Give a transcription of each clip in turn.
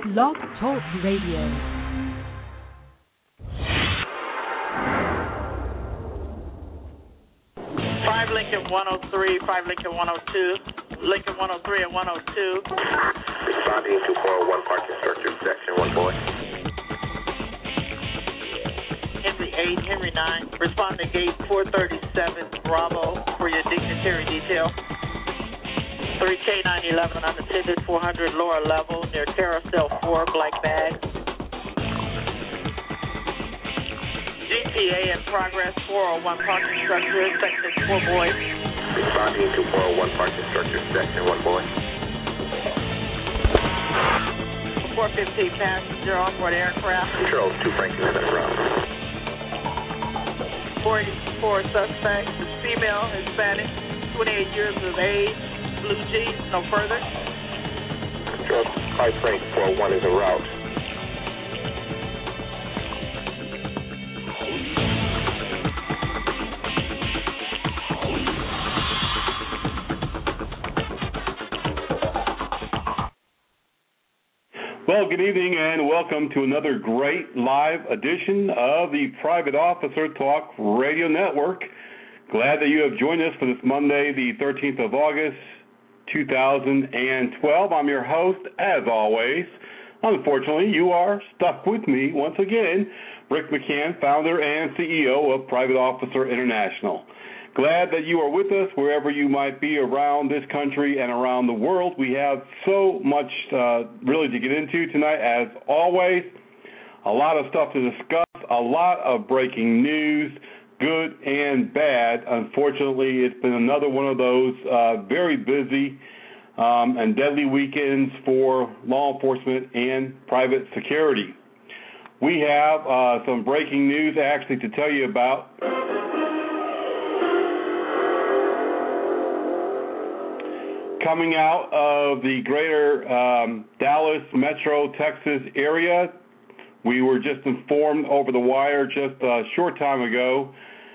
Blog Talk Radio. 5 Lincoln 103, 5 Lincoln 102, Lincoln 103 and 102. Responding to 401 parking structure, section 1 boy. Henry 8, Henry 9. Respond to gate 437, Bravo, for your dignitary detail. 3K 911, unattended, 400 lower level, near carousel 4, black bag. GTA in progress, 401 parking structure, section 4 boy. Responding to 401 parking structure, section 1 boy. 415 passenger onboard aircraft. Control 2 Franklin and route. 484 suspect, female, Hispanic, 28 years of age, blue jeans, no further. Control 5 Frank 401 is en route. Well, good evening and welcome to another great live edition of the Private Officer Talk Radio Network. Glad that you have joined us for this Monday, the 13th of August, 2012. I'm your host, as always. Unfortunately, you are stuck with me once again, Rick McCann, founder and CEO of Private Officer International. Glad that you are with us wherever you might be around this country and around the world. We have so much really to get into tonight, as always. A lot of stuff to discuss, a lot of breaking news, good and bad. Unfortunately, it's been another one of those very busy and deadly weekends for law enforcement and private security. We have some breaking news actually to tell you about. Coming out of the greater Dallas, Metro, Texas area, we were just informed over the wire just a short time ago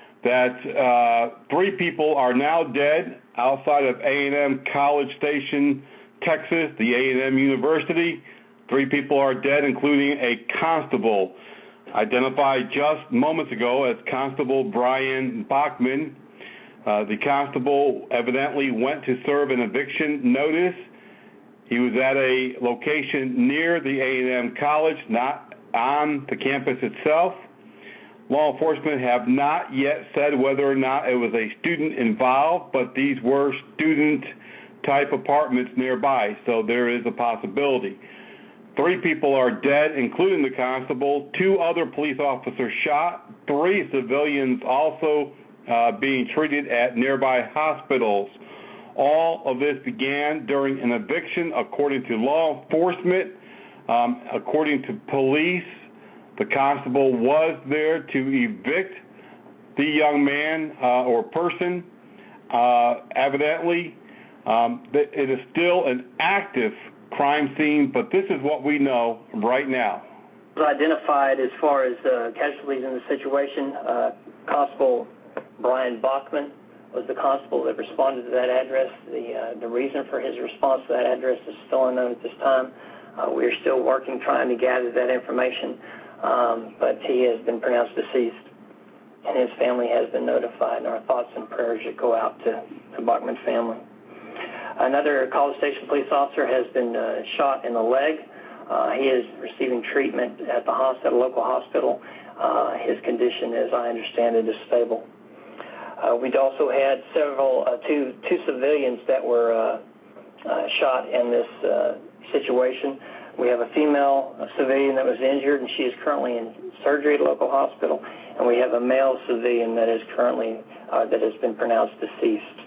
that 3 people are now dead outside of A&M College Station, Texas, the A&M University. 3 people are dead, including a constable, identified just moments ago as Constable Brian Bachman. The constable evidently went to serve an eviction notice. He was at a location near the A&M College, not on the campus itself. Law enforcement have not yet said whether or not it was a student involved, but these were student-type apartments nearby, so there is a possibility. 3 people are dead, including the constable. 2 other police officers shot. 3 civilians also being treated at nearby hospitals. All of this began during an eviction, according to law enforcement. According to police, the constable was there to evict the young man or person. Evidently, it is still an active crime scene, but this is what we know right now. Identified as far as casualties in the situation, Constable Brian Bachman was the constable that responded to that address. The reason for his response to that address is still unknown at this time. We are still working, trying to gather that information, but he has been pronounced deceased, and his family has been notified, and our thoughts and prayers should go out to the Bachman family. Another College Station police officer has been shot in the leg. He is receiving treatment at the hospital, local hospital. His condition, as I understand it, is stable. We'd also had two civilians that were shot in this situation. We have a female civilian that was injured, and she is currently in surgery at a local hospital, and we have a male civilian that is currently that has been pronounced deceased.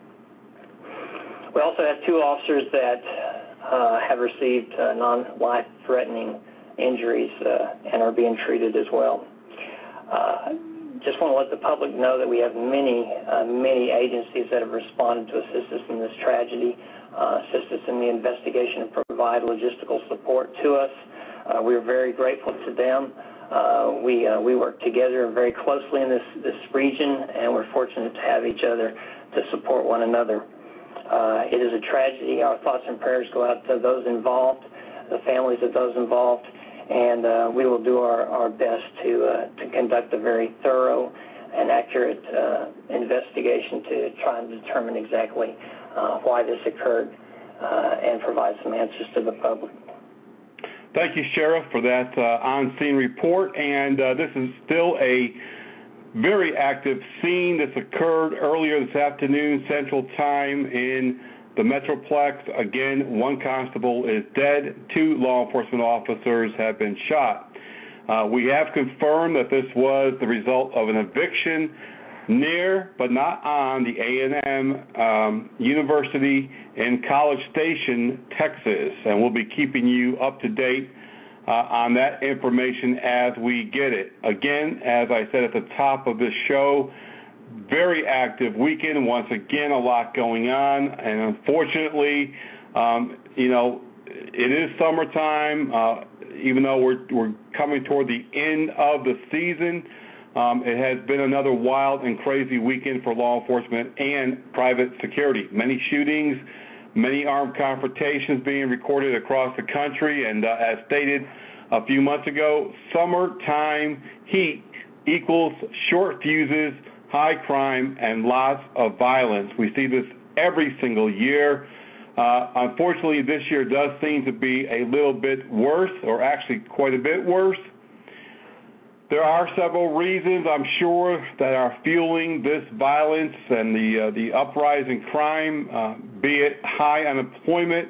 We also have 2 officers that have received non-life-threatening injuries and are being treated as well. Just want to let the public know that we have many agencies that have responded to assist us in this tragedy, assist us in the investigation, and provide logistical support to us. We are very grateful to them. We work together very closely in this region, and we're fortunate to have each other to support one another. It is a tragedy. Our thoughts and prayers go out to those involved. the families of those involved, and we will do our best to conduct a very thorough and accurate investigation to try and determine exactly why this occurred and provide some answers to the public. Thank you, Sheriff, for that on-scene report. And this is still a very active scene. This occurred earlier this afternoon, Central Time, in the Metroplex. Again, one constable is dead. 2 law enforcement officers have been shot. We have confirmed that this was the result of an eviction near, but not on, the A&M University in College Station, Texas, and we'll be keeping you up to date on that information as we get it. Again, as I said at the top of this show, very active weekend. Once again, a lot going on, and unfortunately, it is summertime. Even though we're coming toward the end of the season, it has been another wild and crazy weekend for law enforcement and private security. Many shootings, many armed confrontations being recorded across the country, and as stated a few months ago, summertime heat equals short fuses, high crime, and lots of violence. We see this every single year. Unfortunately, this year does seem to be a little bit worse, or actually quite a bit worse. There are several reasons, I'm sure, that are fueling this violence and the uprising crime, be it high unemployment,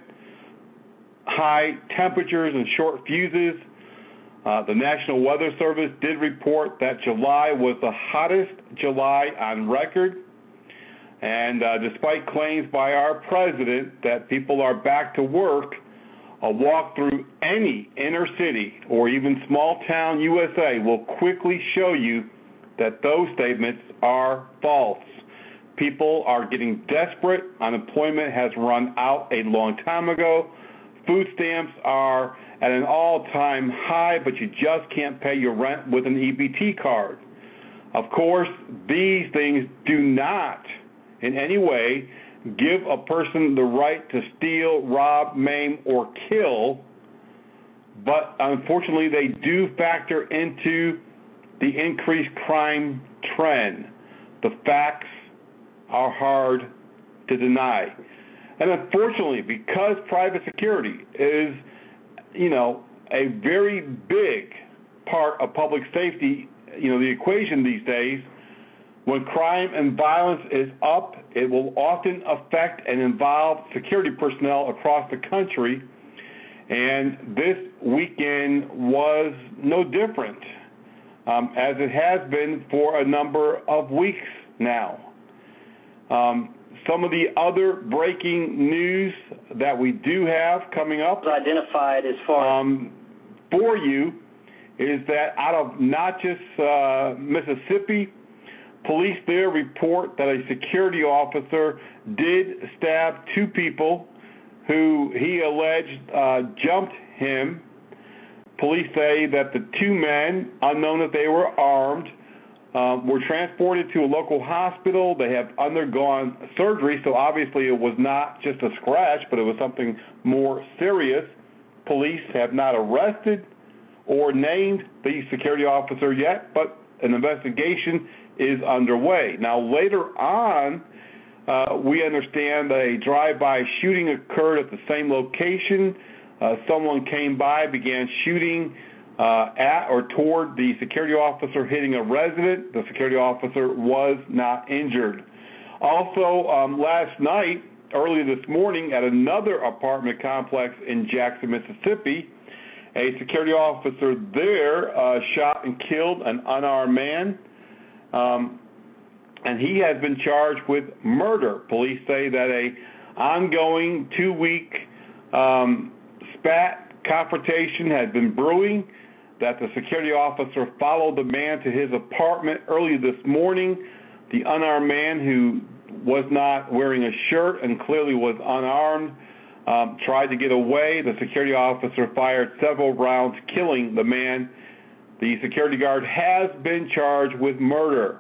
high temperatures, and short fuses. The National Weather Service did report that July was the hottest July on record. And despite claims by our president that people are back to work, a walk through any inner city or even small town USA will quickly show you that those statements are false. People are getting desperate. Unemployment has run out a long time ago. Food stamps are at an all-time high, but you just can't pay your rent with an EBT card. Of course, these things do not in any way give a person the right to steal, rob, maim, or kill, but unfortunately they do factor into the increased crime trend. The facts are hard to deny. And unfortunately, because private security is, a very big part of public safety, the equation these days, when crime and violence is up, it will often affect and involve security personnel across the country, and this weekend was no different, as it has been for a number of weeks now. Some of the other breaking news that we do have coming up identified as far for you is that out of Natchez, Mississippi, police there report that a security officer did stab 2 people who he alleged jumped him. Police say that the 2 men, unknown that they were armed, were transported to a local hospital. They have undergone surgery, so obviously it was not just a scratch, but it was something more serious. Police have not arrested or named the security officer yet, but an investigation is underway. Now, later on, we understand that a drive-by shooting occurred at the same location. Someone came by, began shooting at or toward the security officer, hitting a resident. The security officer was not injured. Also, last night, early this morning, at another apartment complex in Jackson, Mississippi, a security officer there shot and killed an unarmed man, and he has been charged with murder. Police say that a ongoing 2-week spat confrontation had been brewing, that the security officer followed the man to his apartment early this morning. The unarmed man, who was not wearing a shirt and clearly was unarmed, tried to get away. The security officer fired several rounds, killing the man. The security guard has been charged with murder.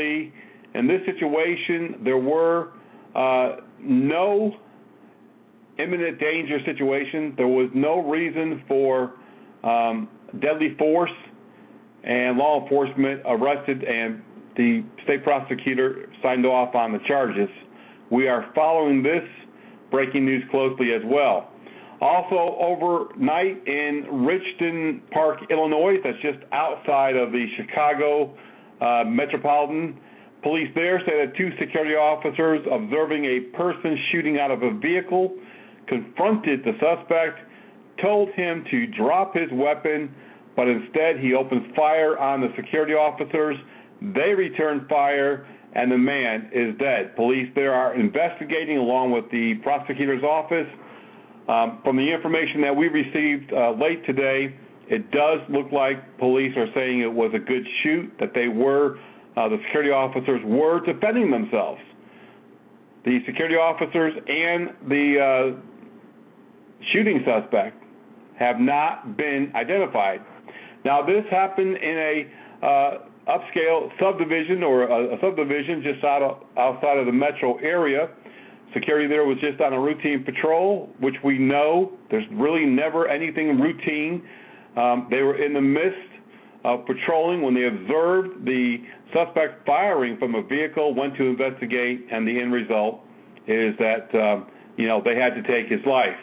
Unfortunately, in this situation, there were no imminent danger situation. There was no reason for deadly force, and law enforcement arrested, and the state prosecutor signed off on the charges. We are following this breaking news closely as well. Also, overnight in Richton Park, Illinois, that's just outside of the Chicago metropolitan, police there say that two security officers observing a person shooting out of a vehicle confronted the suspect, told him to drop his weapon, but instead he opens fire on the security officers. They return fire, and the man is dead. Police there are investigating along with the prosecutor's office. From the information that we received late today, it does look like police are saying it was a good shoot, that they were, the security officers were defending themselves. The security officers and the shooting suspect have not been identified. Now, this happened in a upscale subdivision, or a subdivision just outside of the metro area. Security there was just on a routine patrol, which we know there's really never anything routine. They were in the midst of patrolling when they observed the suspect firing from a vehicle, went to investigate, and the end result is that they had to take his life.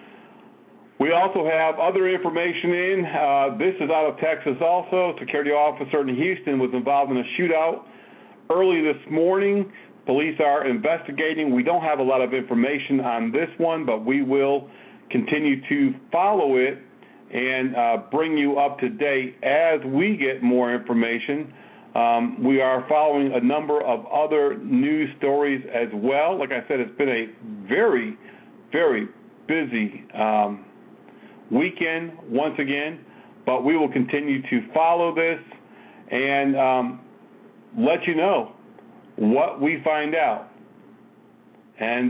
We also have other information in. This is out of Texas also. A security officer in Houston was involved in a shootout early this morning. Police are investigating. We don't have a lot of information on this one, but we will continue to follow it and bring you up to date as we get more information. We are following a number of other news stories as well. Like I said, it's been a very, very busy weekend once again, but we will continue to follow this and let you know what we find out. And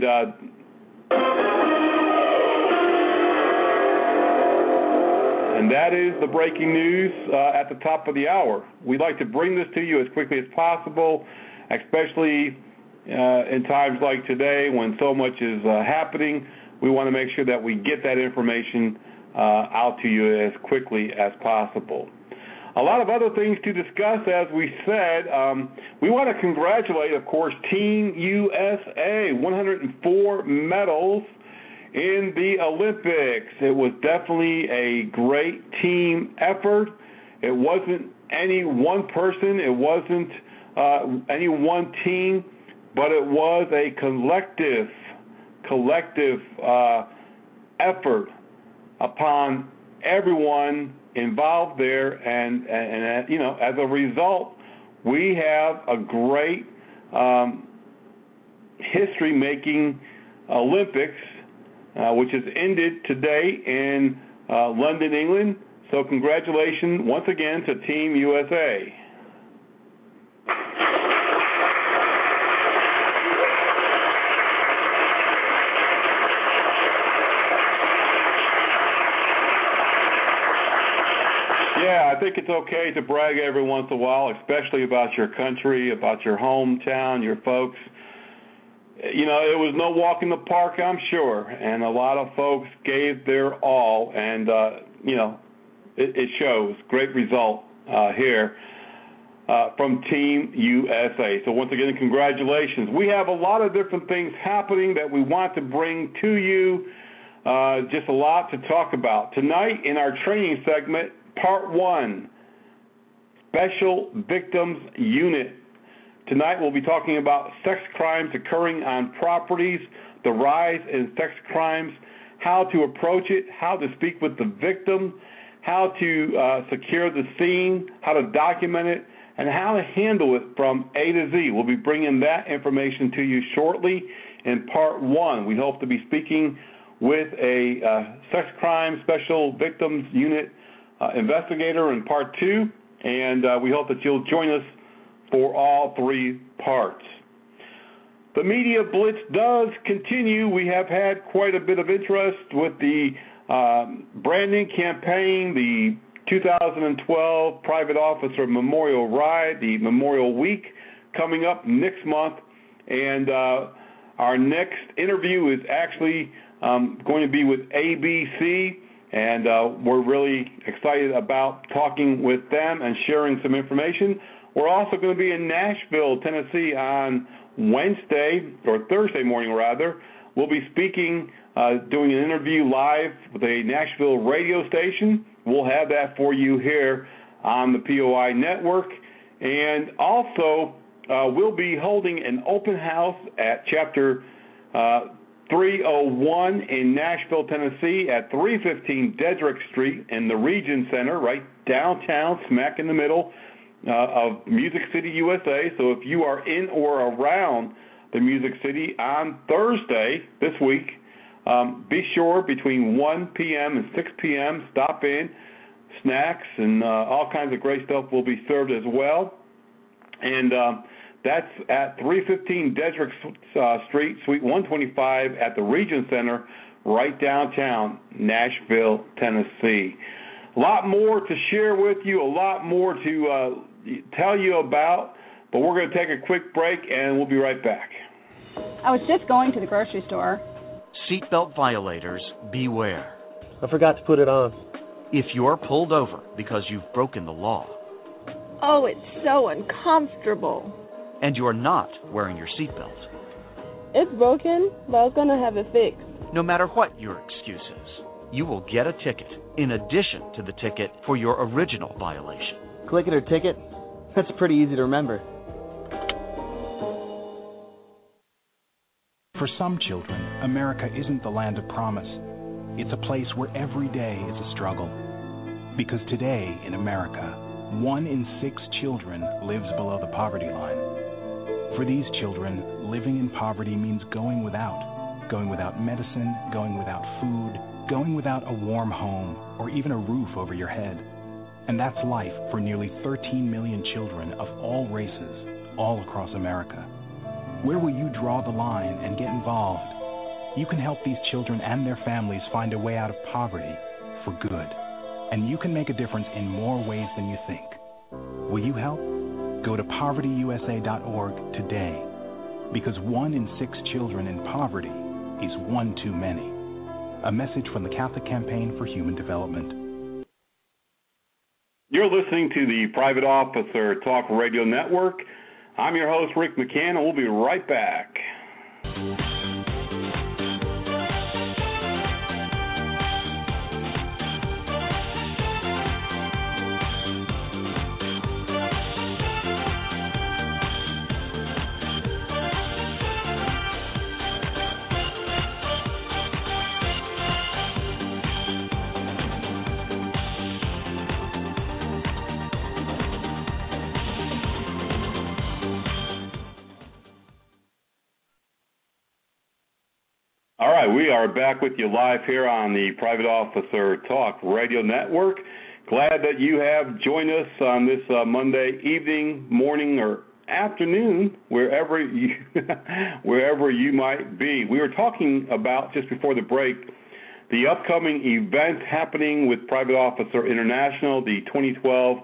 that is the breaking news at the top of the hour. We'd like to bring this to you as quickly as possible, especially in times like today when so much is happening. We want to make sure that we get that information out to you as quickly as possible. A lot of other things to discuss, as we said. We want to congratulate, of course, Team USA, 104 medals in the Olympics. It was definitely a great team effort. It wasn't any one person. It wasn't any one team, but it was a collective effort upon everyone involved there, and as a result, we have a great history-making Olympics, which has ended today in London, England. So congratulations once again to Team USA. Yeah, I think it's okay to brag every once in a while, especially about your country, about your hometown, your folks. It was no walk in the park, I'm sure, and a lot of folks gave their all, and, it shows. Great result here from Team USA. So once again, congratulations. We have a lot of different things happening that we want to bring to you, just a lot to talk about. Tonight in our training segment, Part 1, Special Victims Unit. Tonight we'll be talking about sex crimes occurring on properties, the rise in sex crimes, how to approach it, how to speak with the victim, how to secure the scene, how to document it, and how to handle it from A to Z. We'll be bringing that information to you shortly in Part 1. We hope to be speaking with a sex crime Special Victims Unit investigator in Part 2, and we hope that you'll join us for all three parts. The media blitz does continue. We have had quite a bit of interest with the branding campaign, the 2012 Private Officer Memorial Ride, the Memorial Week coming up next month, and our next interview is actually going to be with ABC, and we're really excited about talking with them and sharing some information. We're also going to be in Nashville, Tennessee on Wednesday, or Thursday morning rather. We'll be speaking, doing an interview live with a Nashville radio station. We'll have that for you here on the POI network. And also, we'll be holding an open house at Chapter 301 in Nashville, Tennessee at 315 Dedrick Street in the Region Center, right downtown, smack in the middle of Music City, USA. So if you are in or around the Music City on Thursday this week, be sure between 1 p.m. and 6 p.m., stop in. Snacks and all kinds of great stuff will be served as well. And that's at 315 Dedrick Street, Suite 125 at the Region Center, right downtown Nashville, Tennessee. A lot more to share with you, a lot more to tell you about, but we're going to take a quick break, and we'll be right back. I was just going to the grocery store. Seatbelt violators, beware. I forgot to put it on. If you're pulled over because you've broken the law. Oh, it's so uncomfortable. And you're not wearing your seatbelt. It's broken, but I was going to have it fixed. No matter what your excuse is, you will get a ticket in addition to the ticket for your original violation. Click it or ticket? That's pretty easy to remember. For some children, America isn't the land of promise. It's a place where every day is a struggle. Because today in America, 1 in 6 children lives below the poverty line. For these children, living in poverty means going without medicine, going without food, going without a warm home, or even a roof over your head. And that's life for nearly 13 million children of all races, all across America. Where will you draw the line and get involved? You can help these children and their families find a way out of poverty for good. And you can make a difference in more ways than you think. Will you help? Go to povertyusa.org today. Because 1 in 6 children in poverty is one too many. A message from the Catholic Campaign for Human Development. You're listening to the Private Officer Talk Radio Network. I'm your host, Rick McCann, and we'll be right back. All right, we are back with you live here on the Private Officer Talk Radio Network. Glad that you have joined us on this Monday evening, morning, or afternoon, wherever you might be. We were talking about, just before the break, the upcoming events happening with Private Officer International, the 2012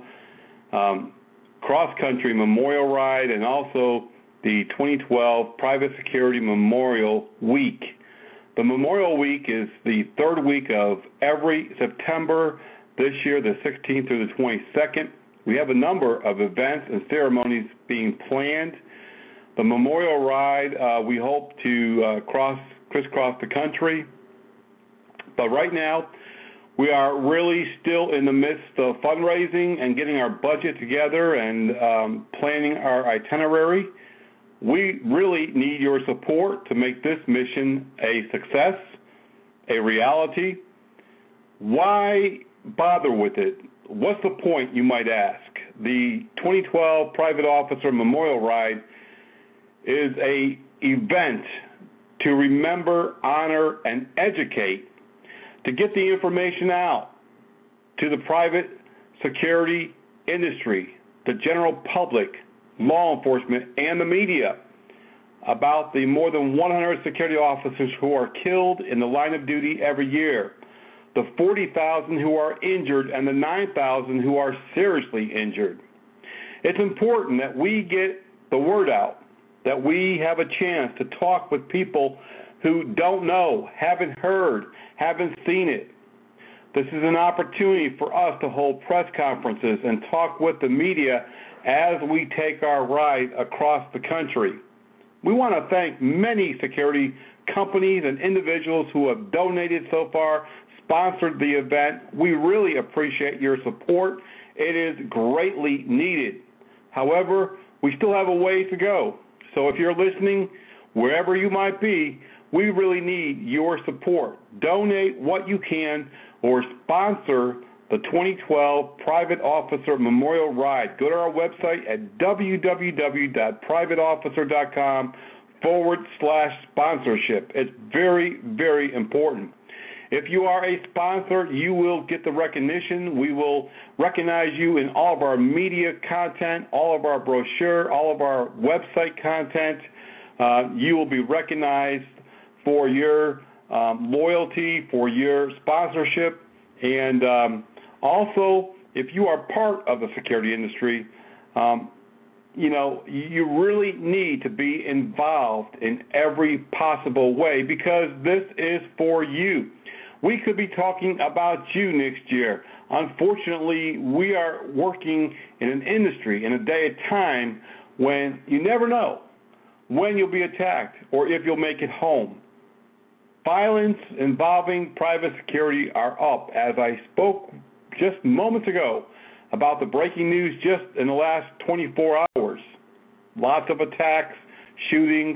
Cross Country Memorial Ride, and also the 2012 Private Security Memorial Week. The Memorial Week is the third week of every September this year, the 16th through the 22nd. We have a number of events and ceremonies being planned. The Memorial Ride, we hope to crisscross the country. But right now, we are really still in the midst of fundraising and getting our budget together and planning our itinerary. We really need your support to make this mission a success, a reality. Why bother with it? What's the point, you might ask? The 2012 Private Officer Memorial Ride is an event to remember, honor, and educate, to get the information out to the private security industry, the general public, law enforcement, and the media about the more than 100 security officers who are killed in the line of duty every year, the 40,000 who are injured, and the 9,000 who are seriously injured. It's important that we get the word out, that we have a chance to talk with people who don't know, haven't heard, haven't seen it. This is an opportunity for us to hold press conferences and talk with the media as we take our ride across the country. We want to thank many security companies and individuals who have donated so far, sponsored the event. We really appreciate your support. It is greatly needed. However, we still have a way to go. So if you're listening, wherever you might be, we really need your support. Donate what you can or sponsor the 2012 Private Officer Memorial Ride. Go to our website at www.privateofficer.com/sponsorship. It's very, very important. If you are a sponsor, you will get the recognition. We will recognize you in all of our media content, all of our brochure, all of our website content. You will be recognized for your loyalty, for your sponsorship, and also, if you are part of the security industry, you really need to be involved in every possible way because this is for you. We could be talking about you next year. Unfortunately, we are working in an industry, in a day and time when you never know when you'll be attacked or if you'll make it home. Violence involving private security are up, as I spoke just moments ago about the breaking news just in the last 24 hours. Lots of attacks, shootings.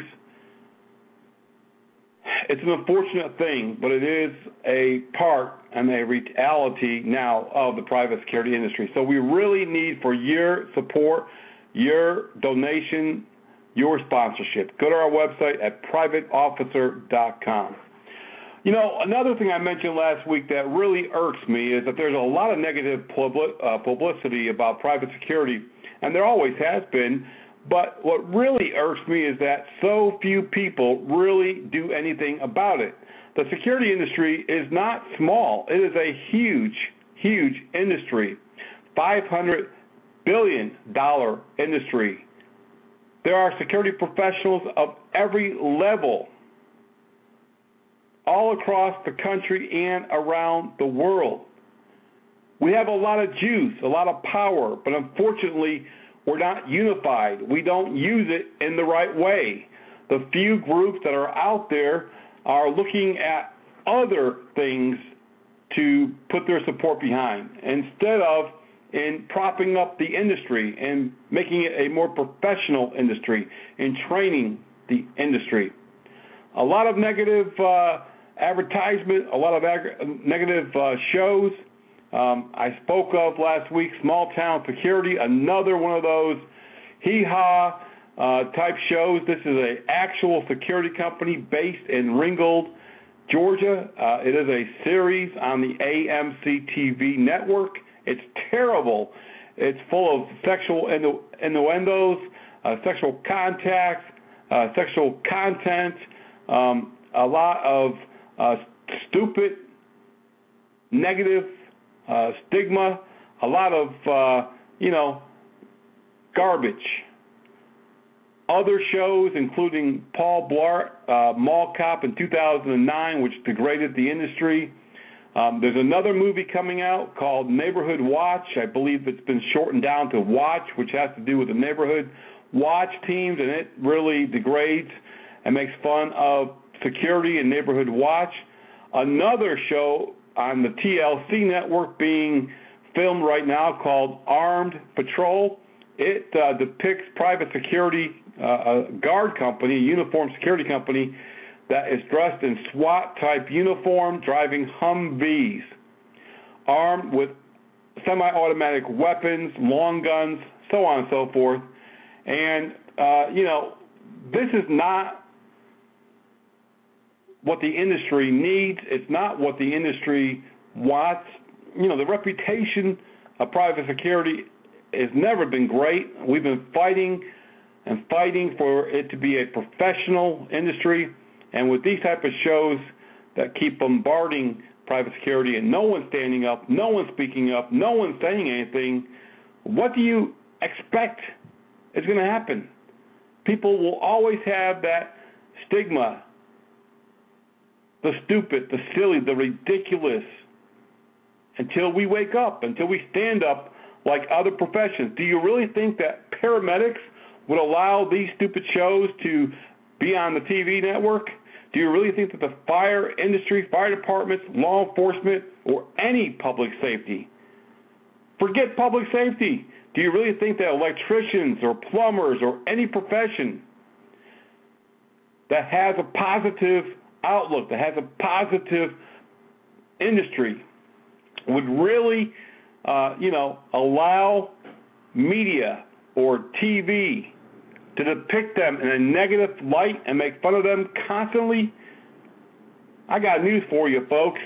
It's an unfortunate thing, but it is a part and a reality now of the private security industry. So we really need for your support, your donation, your sponsorship. Go to our website at privateofficer.com. Another thing I mentioned last week that really irks me is that there's a lot of negative publicity about private security, and there always has been. But what really irks me is that so few people really do anything about it. The security industry is not small. It is a huge, huge industry, $500 billion industry. There are security professionals of every level all across the country and around the world. We have a lot of juice, a lot of power, but unfortunately, we're not unified. We don't use it in the right way. The few groups that are out there are looking at other things to put their support behind instead of in propping up the industry and making it a more professional industry and training the industry. A lot of negative advertisement, a lot of negative shows. I spoke of last week Small Town Security, another one of those hee-haw type shows. This is an actual security company based in Ringgold, Georgia. It is a series on the AMC TV network. It's terrible. It's full of sexual innuendos, sexual contacts, sexual content, a lot of stupid, negative stigma, a lot of, garbage. Other shows, including Paul Blart, Mall Cop in 2009, which degraded the industry. There's another movie coming out called Neighborhood Watch. I believe it's been shortened down to Watch, which has to do with the neighborhood watch teams, and it really degrades and makes fun of security and neighborhood watch. Another show on the TLC network being filmed right now called Armed Patrol. It depicts private security, a guard company, a uniformed security company that is dressed in SWAT-type uniform, driving Humvees, armed with semi-automatic weapons, long guns, so on and so forth. And, this is not what the industry needs. It's not what the industry wants. The reputation of private security has never been great. We've been fighting and fighting for it to be a professional industry. And with these type of shows that keep bombarding private security and no one's standing up, no one's speaking up, no one's saying anything, what do you expect is going to happen? People will always have that stigma the stupid, the silly, the ridiculous, until we wake up, until we stand up like other professions. Do you really think that paramedics would allow these stupid shows to be on the TV network? Do you really think that the fire industry, fire departments, law enforcement, or any public safety, forget public safety, do you really think that electricians or plumbers or any profession that has a positive outlook, that has a positive industry, would really, allow media or TV to depict them in a negative light and make fun of them constantly? I got news for you, folks.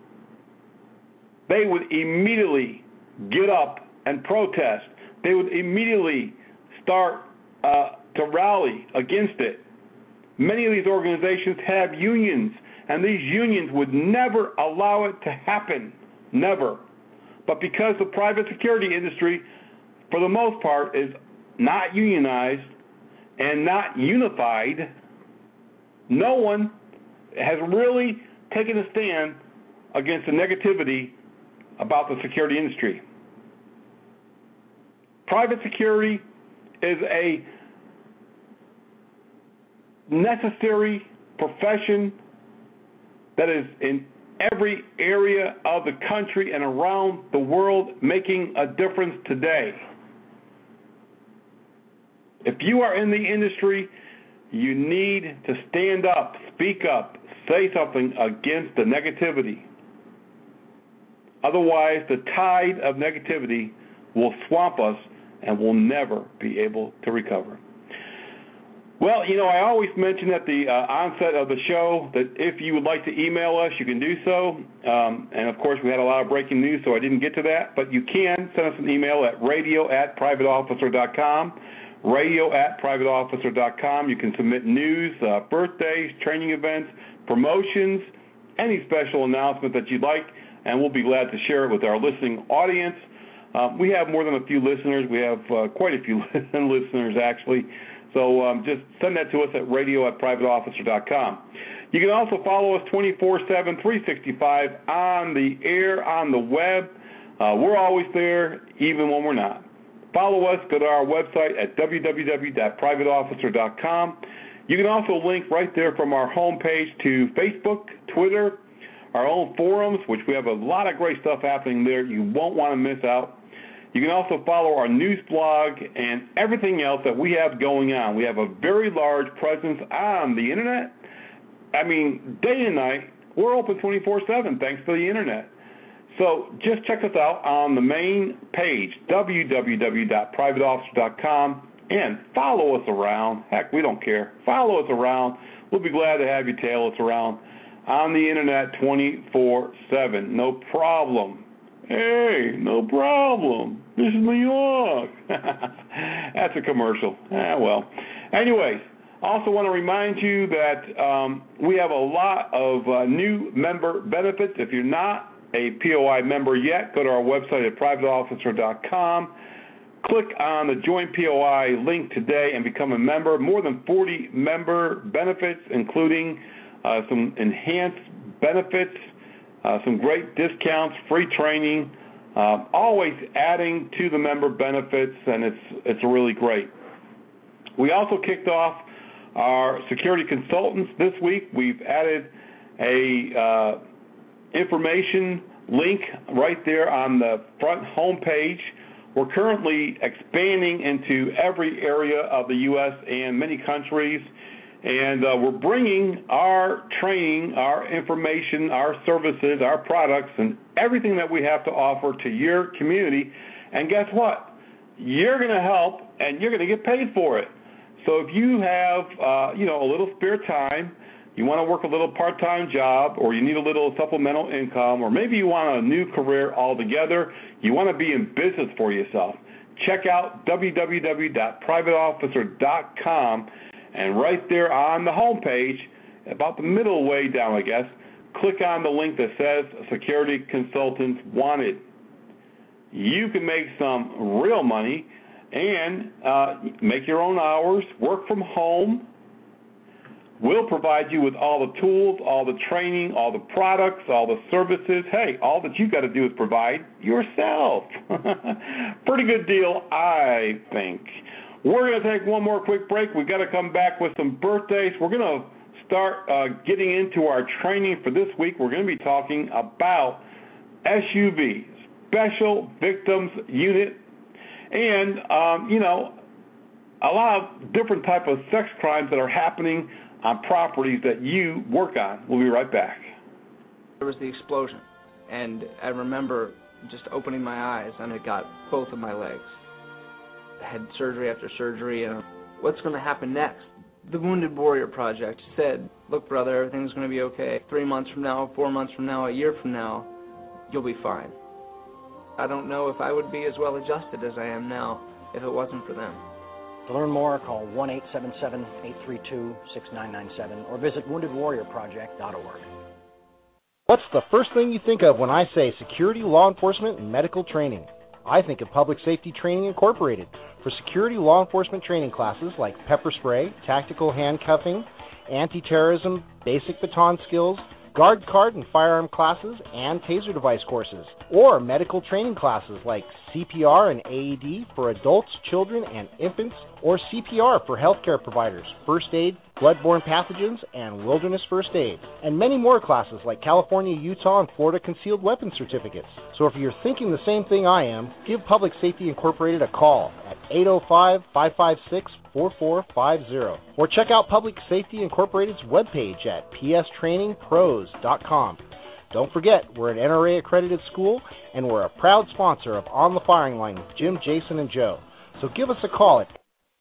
They would immediately get up and protest. They would immediately start to rally against it. Many of these organizations have unions, and these unions would never allow it to happen. Never. But because the private security industry, for the most part, is not unionized and not unified, no one has really taken a stand against the negativity about the security industry. Private security is a necessary profession that is in every area of the country and around the world, making a difference today. If you are in the industry, you need to stand up, speak up, say something against the negativity. Otherwise, the tide of negativity will swamp us and we'll never be able to recover. Well, I always mention at the onset of the show that if you would like to email us, you can do so. And, of course, we had a lot of breaking news, so I didn't get to that. But you can send us an email at radio@privateofficer.com, radio@privateofficer.com. You can submit news, birthdays, training events, promotions, any special announcement that you'd like, and we'll be glad to share it with our listening audience. We have more than a few listeners. We have quite a few listeners, actually. So just send that to us at radio@privateofficer.com. You can also follow us 24/7, 365 on the air, on the web. We're always there, even when we're not. Follow us. Go to our website at www.privateofficer.com. You can also link right there from our homepage to Facebook, Twitter, our own forums, which we have a lot of great stuff happening there you won't want to miss out. You can also follow our news blog and everything else that we have going on. We have a very large presence on the Internet. I mean, day and night, we're open 24/7 thanks to the Internet. So just check us out on the main page, www.privateofficer.com, and follow us around. Heck, we don't care. Follow us around. We'll be glad to have you tail us around on the Internet 24/7. No problem. Hey, no problem. This is New York. That's a commercial. Well. Anyways, also want to remind you that we have a lot of new member benefits. If you're not a POI member yet, go to our website at privateofficer.com. Click on the Join POI link today and become a member. More than 40 member benefits, including some enhanced benefits, some great discounts, free training, always adding to the member benefits, and it's really great. We also kicked off our security consultants this week. We've added a information link right there on the front homepage. We're currently expanding into every area of the U.S. and many countries. And we're bringing our training, our information, our services, our products, and everything that we have to offer to your community. And guess what? You're going to help, and you're going to get paid for it. So if you have, a little spare time, you want to work a little part-time job, or you need a little supplemental income, or maybe you want a new career altogether, you want to be in business for yourself, check out www.privateofficer.com. And right there on the homepage, about the middle way down, I guess, click on the link that says Security Consultants Wanted. You can make some real money and make your own hours, work from home, We'll provide you with all the tools, all the training, all the products, all the services. Hey, all that you got to do is provide yourself. Pretty good deal, I think. We're going to take one more quick break. We've got to come back with some birthdays. We're going to start getting into our training for this week. We're going to be talking about SUV, Special Victims Unit, and, a lot of different type of sex crimes that are happening on properties that you work on. We'll be right back. There was the explosion, and I remember just opening my eyes, and it got both of my legs. I had surgery after surgery, and what's going to happen next? The Wounded Warrior Project said, look, brother, everything's going to be okay. 3 months from now, 4 months from now, a year from now, you'll be fine. I don't know if I would be as well adjusted as I am now if it wasn't for them. To learn more, call 1-877-832-6997 or visit woundedwarriorproject.org. What's the first thing you think of when I say security, law enforcement, and medical training? I think of Public Safety Training Incorporated for security law enforcement training classes like pepper spray, tactical handcuffing, anti-terrorism, basic baton skills, guard card and firearm classes, and taser device courses, or medical training classes like CPR and AED for adults, children, and infants, or CPR for healthcare providers, first aid, bloodborne pathogens, and wilderness first aid, and many more classes like California, Utah, and Florida concealed weapons certificates. So if you're thinking the same thing I am, give Public Safety Incorporated a call at 805-556-4450, or check out Public Safety Incorporated's webpage at pstrainingpros.com. Don't forget, we're an NRA-accredited school, and we're a proud sponsor of On the Firing Line with Jim, Jason, and Joe. So give us a call at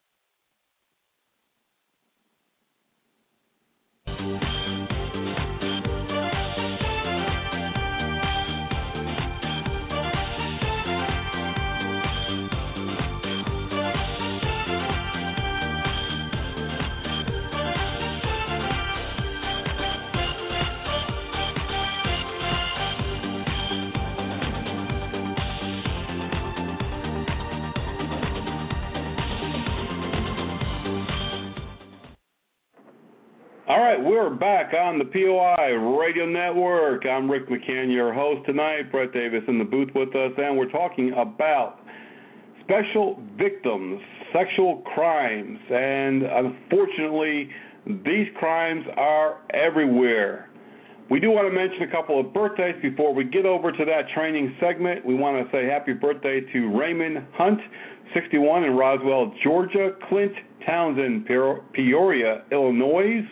All right, we're back on the POI Radio Network. I'm Rick McCann, your host tonight. Brett Davis in the booth with us, and we're talking about special victims, sexual crimes, and unfortunately, these crimes are everywhere. We do want to mention a couple of birthdays before we get over to that training segment. We want to say happy birthday to Raymond Hunt, 61 in Roswell, Georgia, Clint Townsend, Peoria, Illinois,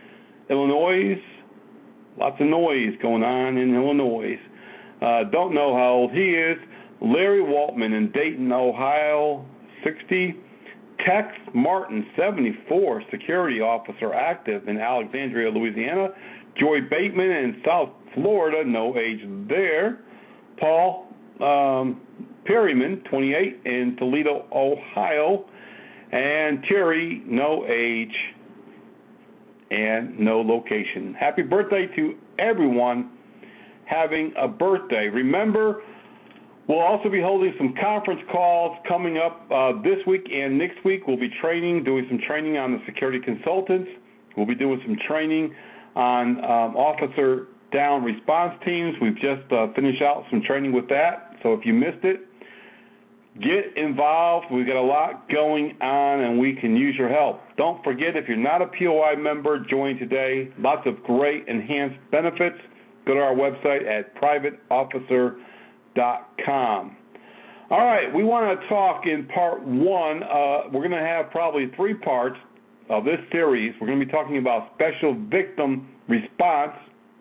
lots of noise going on in Illinois. Don't know how old he is. Larry Waltman in Dayton, Ohio, 60. Tex Martin, 74, security officer active in Alexandria, Louisiana. Joy Bateman in South Florida, no age there. Paul Perryman, 28, in Toledo, Ohio. And Terry, no age and no location. Happy birthday to everyone having a birthday. Remember, we'll also be holding some conference calls coming up this week and next week. We'll be doing some training on the security consultants. We'll be doing some training on officer down response teams. We've just finished out some training with that. So if you missed it, get involved. We've got a lot going on, and we can use your help. Don't forget, if you're not a POI member, join today. Lots of great enhanced benefits. Go to our website at privateofficer.com. All right, we want to talk in part one. We're going to have probably 3 parts of this series. We're going to be talking about special victim response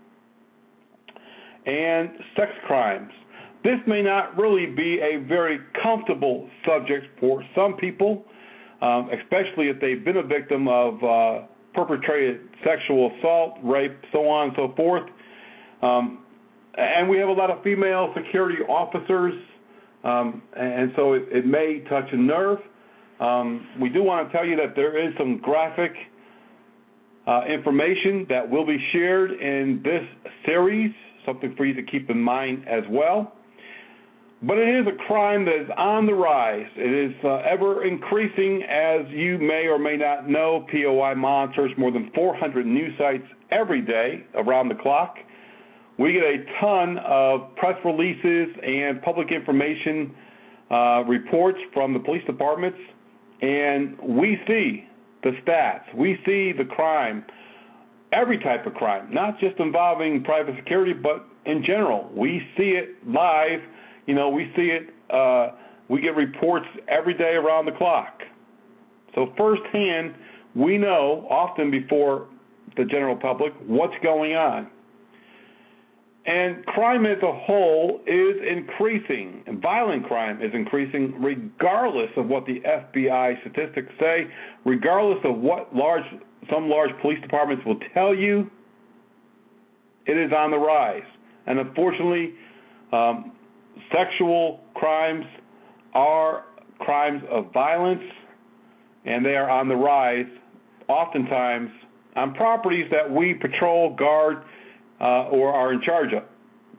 and sex crimes. This may not really be a very comfortable subject for some people, especially if they've been a victim of perpetrated sexual assault, rape, so on and so forth. And we have a lot of female security officers, and so it may touch a nerve. We do want to tell you that there is some graphic information that will be shared in this series, something for you to keep in mind as well. But it is a crime that is on the rise. It is ever increasing. As you may or may not know, POI monitors more than 400 news sites every day around the clock. We get a ton of press releases and public information reports from the police departments, and we see the stats. We see the crime, every type of crime, not just involving private security, but in general. We see it live. We see it, we get reports every day around the clock. So firsthand, we know, often before the general public, what's going on. And crime as a whole is increasing. And violent crime is increasing regardless of what the FBI statistics say, regardless of what some large police departments will tell you. It is on the rise. And unfortunately, sexual crimes are crimes of violence, and they are on the rise, oftentimes on properties that we patrol, guard, or are in charge of.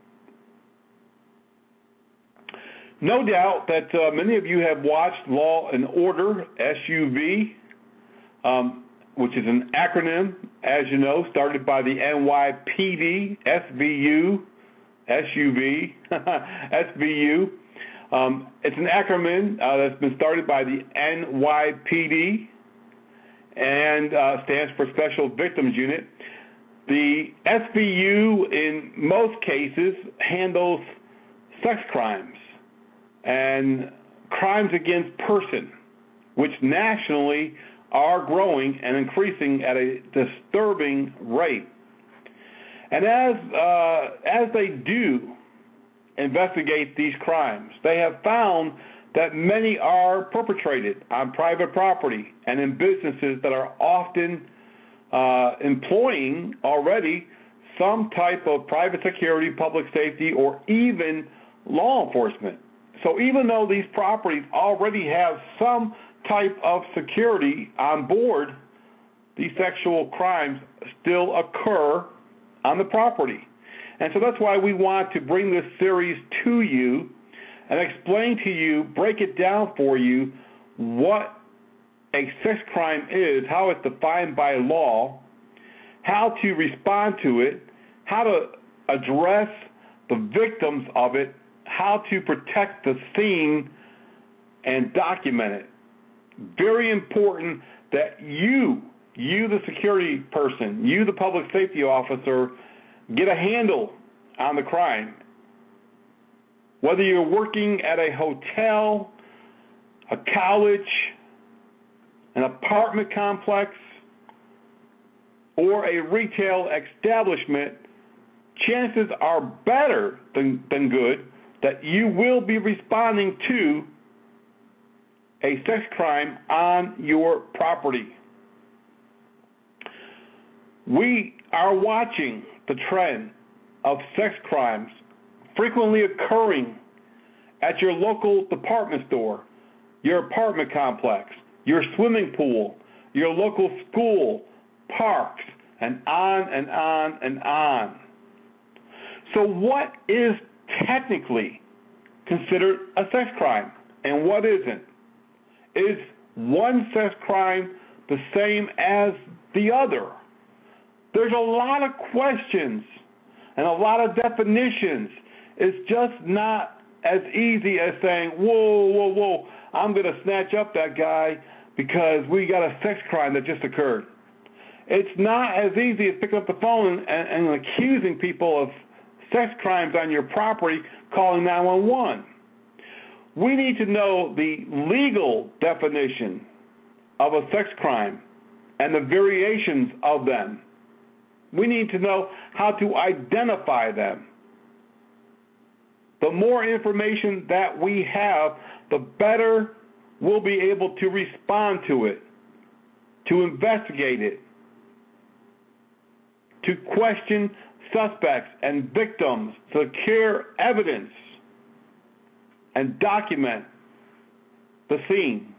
No doubt that many of you have watched Law and Order, SUV, which is an acronym, as you know, started by the NYPD, SVU, SUV, SVU. It's an acronym that's been started by the NYPD and stands for Special Victims Unit. The SVU, in most cases, handles sex crimes and crimes against person, which nationally are growing and increasing at a disturbing rate. And as they do investigate these crimes, they have found that many are perpetrated on private property and in businesses that are often employing already some type of private security, public safety, or even law enforcement. So even though these properties already have some type of security on board, these sexual crimes still occur on the property. And so that's why we want to bring this series to you and explain to you, break it down for you, what a sex crime is, how it's defined by law, how to respond to it, how to address the victims of it, how to protect the scene and document it. Very important that you the security person, you the public safety officer, get a handle on the crime. Whether you're working at a hotel, a college, an apartment complex, or a retail establishment, chances are better than good that you will be responding to a sex crime on your property. We are watching the trend of sex crimes frequently occurring at your local department store, your apartment complex, your swimming pool, your local school, parks, and on and on and on. So what is technically considered a sex crime and what isn't? Is one sex crime the same as the other? There's a lot of questions and a lot of definitions. It's just not as easy as saying, whoa, I'm going to snatch up that guy because we got a sex crime that just occurred. It's not as easy as picking up the phone and accusing people of sex crimes on your property, calling 911. We need to know the legal definition of a sex crime and the variations of them. We need to know how to identify them. The more information that we have, the better we'll be able to respond to it, to investigate it, to question suspects and victims, secure evidence, and document the scene.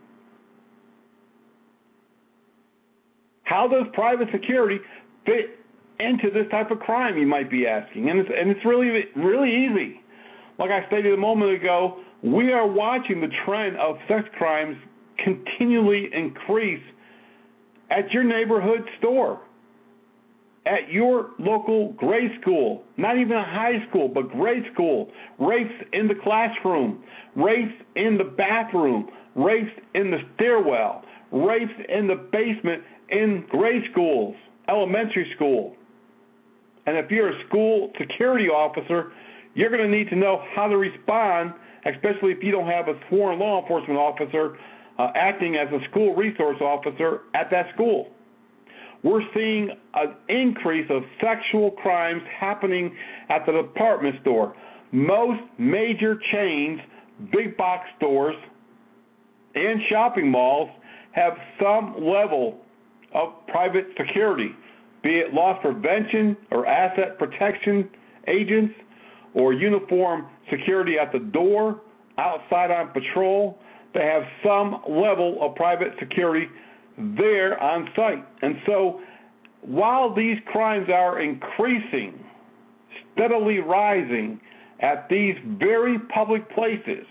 How does private security fit into this type of crime, you might be asking? And it's really, really easy. like I stated a moment ago, we are watching the trend of sex crimes continually increase at your neighborhood store, at your local grade school, not even a high school, but grade school, rapes in the classroom, rapes in the bathroom, rapes in the stairwell, rapes in the basement in grade schools, elementary school. And if you're a school security officer, you're going to need to know how to respond, especially if you don't have a sworn law enforcement officer acting as a school resource officer at that school. We're seeing an increase of sexual crimes happening at the department store. Most major chains, big box stores, and shopping malls have some level of private security, be it loss prevention or asset protection agents or uniform security at the door, outside on patrol. They have some level of private security there on site. And so while these crimes are increasing, steadily rising at these very public places,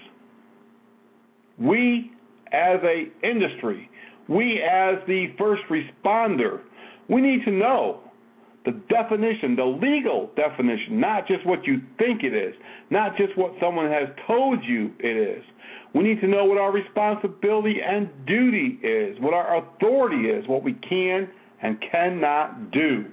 we as an industry, we as the first responder, we need to know the definition, the legal definition, not just what you think it is, not just what someone has told you it is. We need to know what our responsibility and duty is, what our authority is, what we can and cannot do.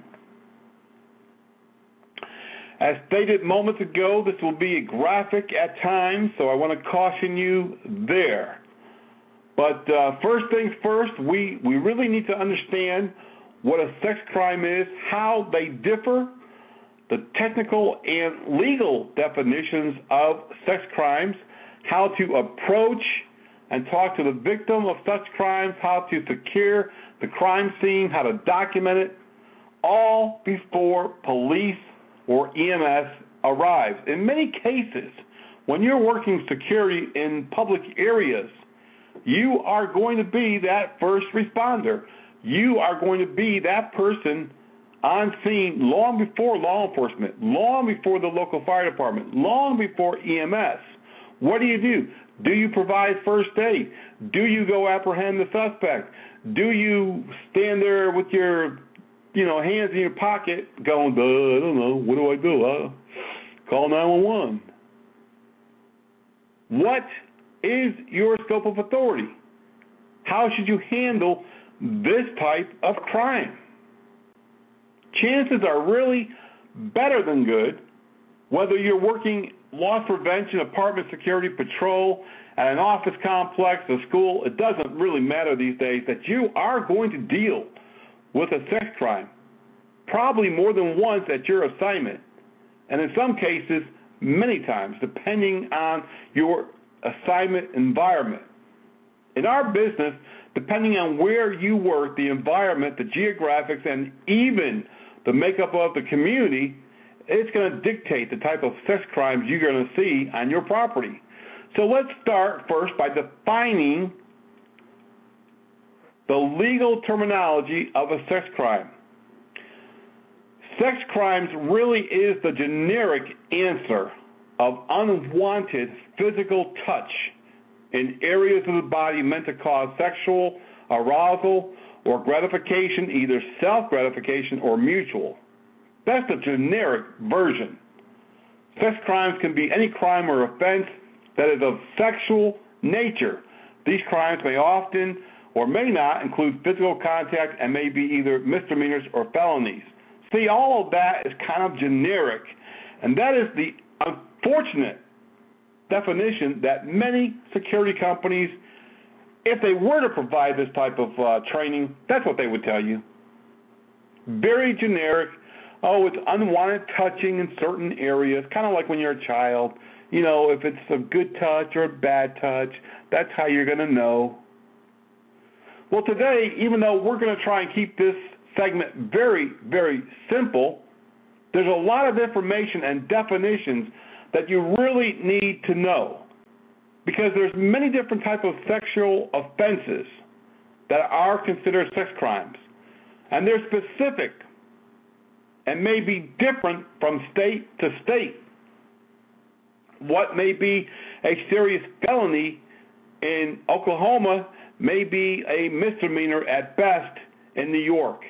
As stated moments ago, this will be graphic at times, so I want to caution you there. But first things first, we really need to understand what a sex crime is, how they differ, the technical and legal definitions of sex crimes, how to approach and talk to the victim of such crimes, how to secure the crime scene, how to document it, all before police or EMS arrives. In many cases, when you're working security in public areas, you are going to be that first responder. You are going to be that person on scene long before law enforcement, long before the local fire department, long before EMS. What do? Do you provide first aid? Do you go apprehend the suspect? Do you stand there with your, hands in your pocket going, I don't know, what do I do? Call 911. What is your scope of authority? How should you handle this type of crime? Chances are really better than good, whether you're working loss prevention, apartment security, patrol, at an office complex, a school, it doesn't really matter these days, that you are going to deal with a sex crime, probably more than once at your assignment, and in some cases, many times, depending on your assignment environment. In our business, depending on where you work, the environment, the geographics, and even the makeup of the community, it's going to dictate the type of sex crimes you're going to see on your property. So let's start first by defining the legal terminology of a sex crime. Sex crimes really is the generic answer of unwanted physical touch in areas of the body meant to cause sexual arousal or gratification, either self-gratification or mutual. That's the generic version. Sex crimes can be any crime or offense that is of sexual nature. These crimes may often or may not include physical contact and may be either misdemeanors or felonies. See, all of that is kind of generic, and that is the unfortunate definition that many security companies, if they were to provide this type of training, that's what they would tell you. Very generic. Oh, it's unwanted touching in certain areas, kind of like when you're a child. If it's a good touch or a bad touch, that's how you're going to know. Well, today, even though we're going to try and keep this segment very, very simple, there's a lot of information and definitions that you really need to know, because there's many different types of sexual offenses that are considered sex crimes, and they're specific and may be different from state to state. what may be a serious felony in Oklahoma may be a misdemeanor at best in New York.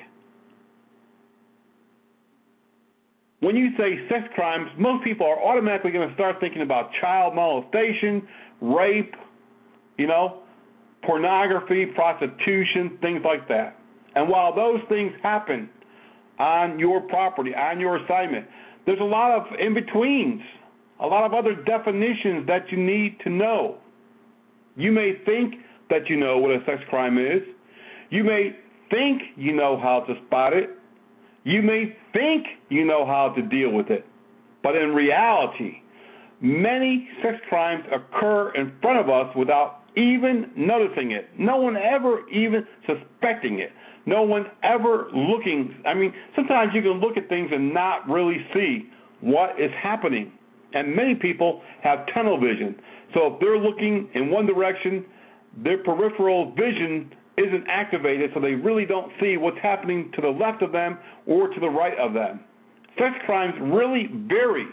When you say sex crimes, most people are automatically going to start thinking about child molestation, rape, pornography, prostitution, things like that. And while those things happen on your property, on your assignment, there's a lot of in-betweens, a lot of other definitions that you need to know. You may think that you know what a sex crime is. You may think you know how to spot it. You may think you know how to deal with it. But in reality, many sex crimes occur in front of us without even noticing it. No one ever even suspecting it. No one ever looking. I mean, sometimes you can look at things and not really see what is happening. And many people have tunnel vision. So if they're looking in one direction, their peripheral vision isn't activated, so they really don't see what's happening to the left of them or to the right of them. Sex crimes really vary,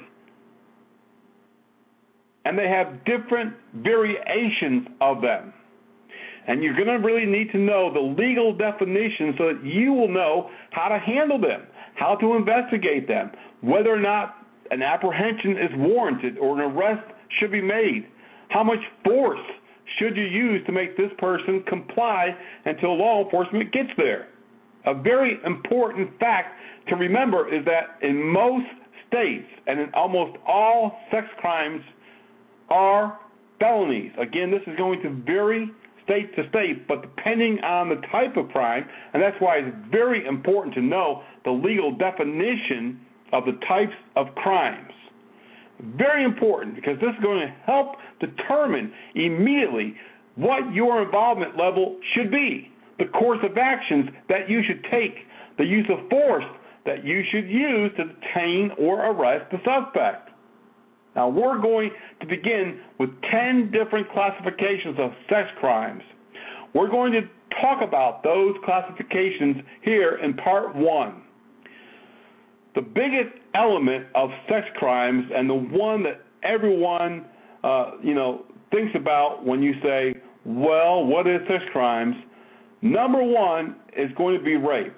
and they have different variations of them. And you're going to really need to know the legal definition so that you will know how to handle them, how to investigate them, whether or not an apprehension is warranted or an arrest should be made, how much force should you use to make this person comply until law enforcement gets there. A very important fact to remember is that in most states and in almost all sex crimes are felonies. Again, this is going to vary state to state, but depending on the type of crime, and that's why it's very important to know the legal definition of the types of crimes. Very important, because this is going to help determine immediately what your involvement level should be, the course of actions that you should take, the use of force that you should use to detain or arrest the suspect. Now, we're going to begin with 10 different classifications of sex crimes. We're going to talk about those classifications here in part 1. The biggest element of sex crimes, and the one that everyone thinks about when you say, well, what is sex crimes? Number 1 is going to be rape.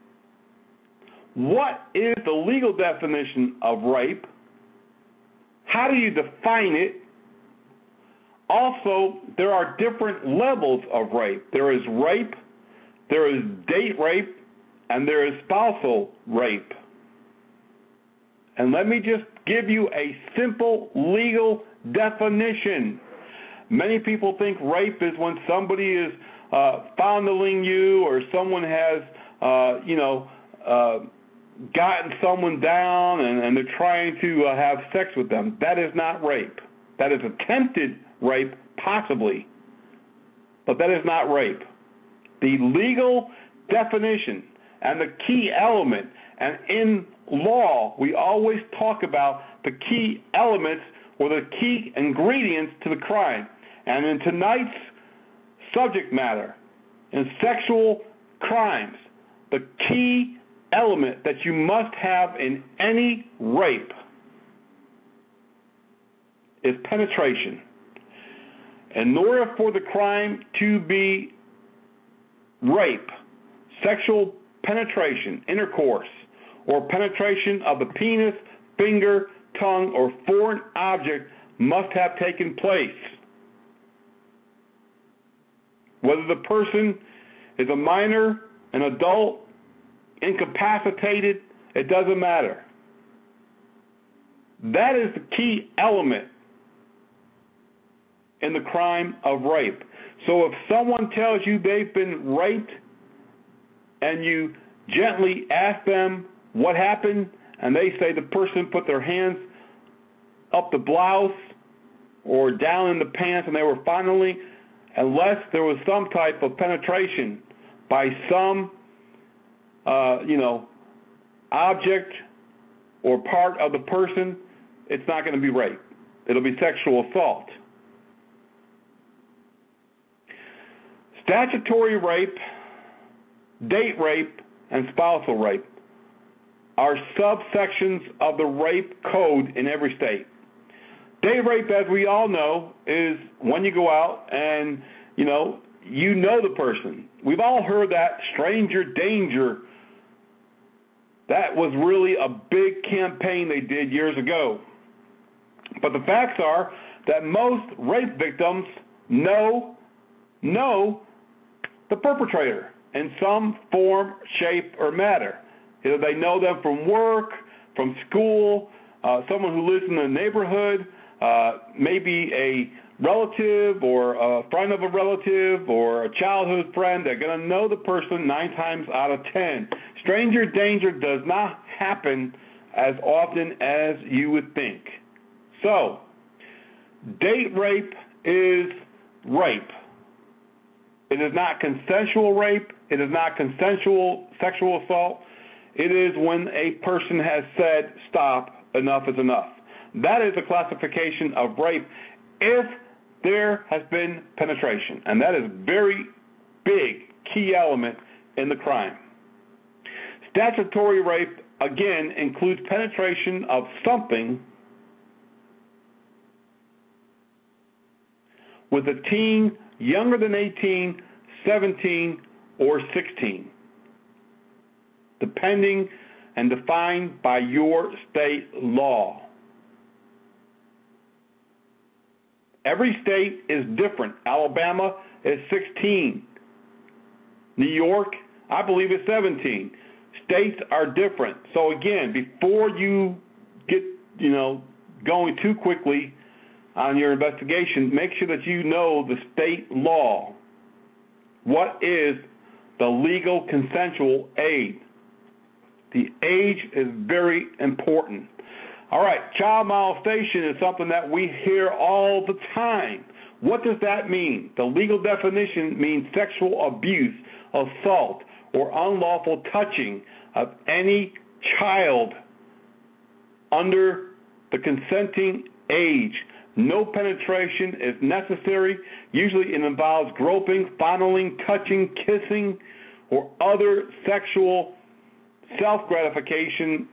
What is the legal definition of rape? How do you define it? Also, there are different levels of rape. There is rape, there is date rape, and there is spousal rape. And let me just give you a simple legal definition. Many people think rape is when somebody is fondling you, or someone has, gotten someone down and they're trying to have sex with them. That is not rape. That is attempted rape, possibly, but that is not rape. The legal definition and the key element, and in law, we always talk about the key elements or the key ingredients to the crime. And in tonight's subject matter, in sexual crimes, the key element that you must have in any rape is penetration. In order for the crime to be rape, sexual penetration, intercourse, or penetration of the penis, finger, tongue, or foreign object must have taken place. Whether the person is a minor, an adult, incapacitated, it doesn't matter. That is the key element in the crime of rape. So if someone tells you they've been raped and you gently ask them what happened, and they say the person put their hands up the blouse or down in the pants and they were fondling, unless there was some type of penetration by some object or part of the person, it's not going to be rape. It'll be sexual assault. Statutory rape, date rape, and spousal rape are subsections of the rape code in every state. Date rape, as we all know, is when you go out and, you know the person. We've all heard that stranger danger. That was really a big campaign they did years ago. But the facts are that most rape victims know the perpetrator in some form, shape, or matter. Either they know them from work, from school, someone who lives in the neighborhood, maybe a relative or a friend of a relative or a childhood friend. They're going to know the person 9 times out of 10. Stranger danger does not happen as often as you would think. So, date rape is rape. It is not consensual rape. It is not consensual sexual assault. It is when a person has said, stop, enough is enough. That is a classification of rape if there has been penetration. And that is a very big key element in the crime. Statutory rape, again, includes penetration of something with a teen younger than 18, 17, or 16, depending and defined by your state law. Every state is different. Alabama is 16. New York, I believe, is 17. States are different. So again, before you get, going too quickly on your investigation, make sure that you know the state law. What is the legal consensual age? The age is very important. All right, child molestation is something that we hear all the time. What does that mean? The legal definition means sexual abuse, assault, or unlawful touching of any child under the consenting age. No penetration is necessary. Usually it involves groping, fondling, touching, kissing, or other sexual self-gratification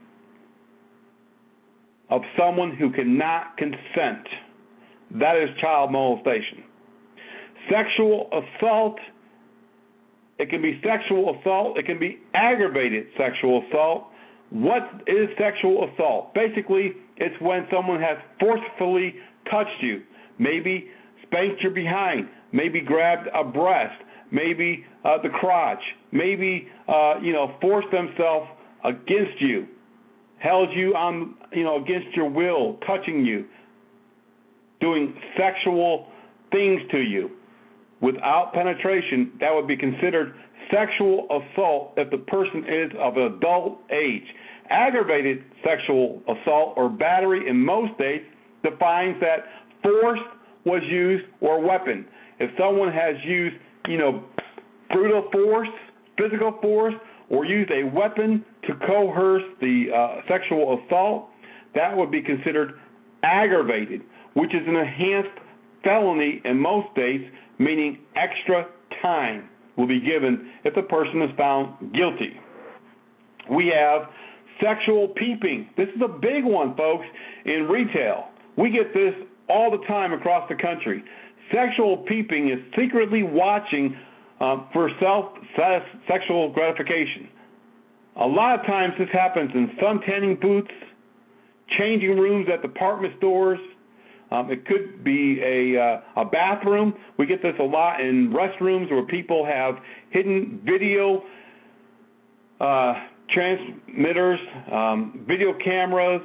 of someone who cannot consent. That is child molestation. Sexual assault, it can be sexual assault, it can be aggravated sexual assault. What is sexual assault? Basically, it's when someone has forcefully touched you, maybe spanked your behind, maybe grabbed a breast, maybe the crotch, maybe forced themselves against you, held you on, against your will, touching you, doing sexual things to you without penetration. That would be considered sexual assault if the person is of an adult age. Aggravated sexual assault or battery in most states defines that force was used or weapon. If someone has used, brutal force, physical force, or used a weapon to coerce the sexual assault, that would be considered aggravated, which is an enhanced felony in most states, meaning extra time will be given if the person is found guilty. We have sexual peeping. This is a big one, folks, in retail. We get this all the time across the country. Sexual peeping is secretly watching for sexual gratification. A lot of times this happens in sun-tanning booths, changing rooms at department stores. It could be a bathroom. We get this a lot in restrooms where people have hidden video transmitters, video cameras,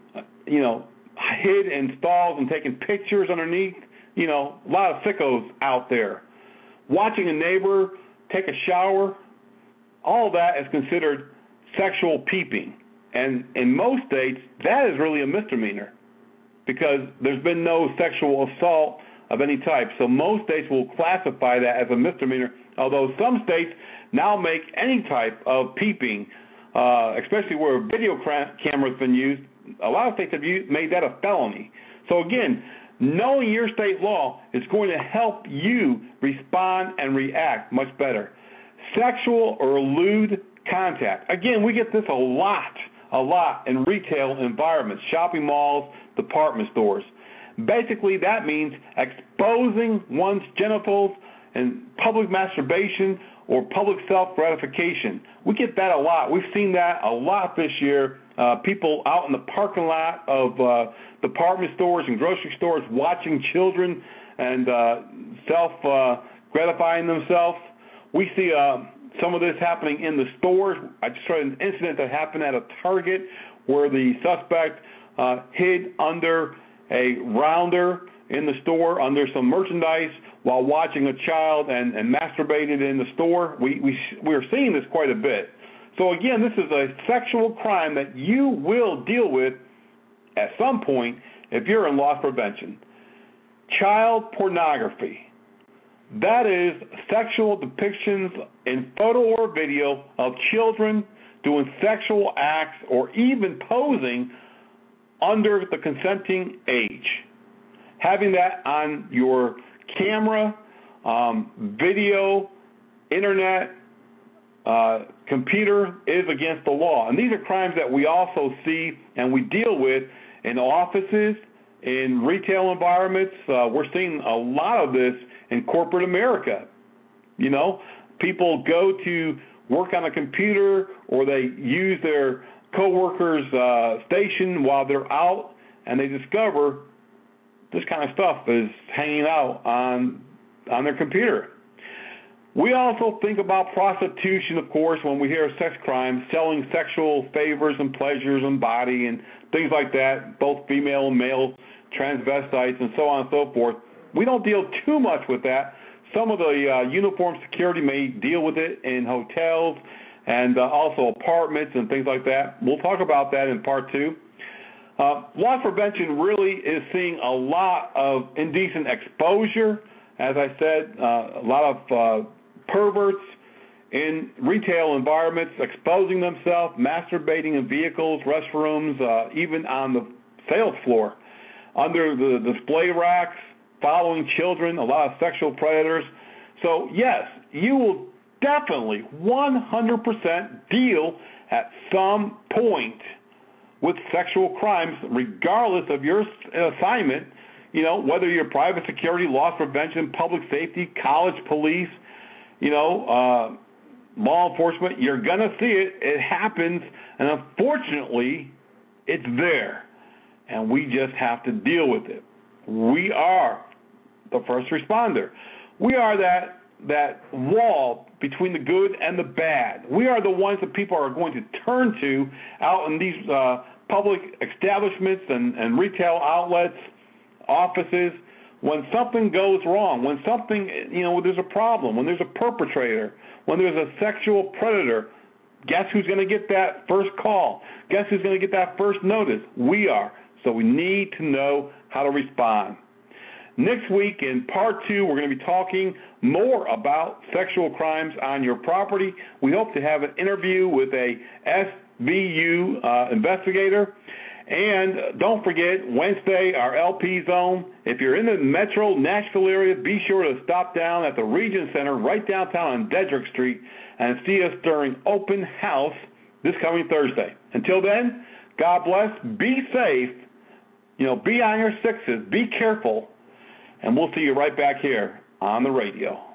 hid in stalls and taking pictures underneath. A lot of sickos out there. Watching a neighbor take a shower, all that is considered sexual peeping. And in most states, that is really a misdemeanor because there's been no sexual assault of any type. So most states will classify that as a misdemeanor, although some states now make any type of peeping, especially where video camera has been used. A lot of states have made that a felony. So again, knowing your state law is going to help you respond and react much better. Sexual or lewd contact. Again, we get this a lot in retail environments, shopping malls, department stores. Basically, that means exposing one's genitals in public masturbation or public self-gratification. We get that a lot. We've seen that a lot this year. People out in the parking lot of department stores and grocery stores watching children and self-gratifying themselves. We see some of this happening in the stores. I just saw an incident that happened at a Target where the suspect hid under a rounder in the store, under some merchandise, while watching a child and masturbated in the store. We're seeing this quite a bit. So again, this is a sexual crime that you will deal with at some point if you're in loss prevention. Child pornography. That is sexual depictions in photo or video of children doing sexual acts or even posing under the consenting age. Having that on your camera, video, internet, computer is against the law. And these are crimes that we also see and we deal with in offices, in retail environments. We're seeing a lot of this in corporate America. You know, people go to work on a computer or they use their coworker's station while they're out, and they discover this kind of stuff is hanging out on their computer. We also think about prostitution, of course, when we hear sex crimes, selling sexual favors and pleasures and body and things like that, both female and male transvestites and so on and so forth. We don't deal too much with that. Some of the uniformed security may deal with it in hotels and also apartments and things like that. We'll talk about that in part 2. Loss prevention really is seeing a lot of indecent exposure. As I said, a lot of perverts in retail environments exposing themselves, masturbating in vehicles, restrooms, even on the sales floor, under the display racks, following children, a lot of sexual predators. So, yes, you will definitely 100% deal at some point with sexual crimes, regardless of your assignment, you know, whether you're private security, loss prevention, public safety, college police, you know, law enforcement, you're going to see it. It happens, and unfortunately, it's there, and we just have to deal with it. We are the first responder. We are that wall between the good and the bad. We are the ones that people are going to turn to out in these public establishments and retail outlets, offices, when something goes wrong, when something, you know, there's a problem, when there's a perpetrator, when there's a sexual predator. Guess who's going to get that first call? Guess who's going to get that first notice? We are. So we need to know how to respond. Next week in part 2, we're going to be talking more about sexual crimes on your property. We hope to have an interview with a SVU investigator. And don't forget, Wednesday, our LP Zone. If you're in the metro Nashville area, be sure to stop down at the Region Center right downtown on Dedrick Street and see us during open house this coming Thursday. Until then, God bless, be safe, you know, be on your sixes, be careful, and we'll see you right back here on the radio.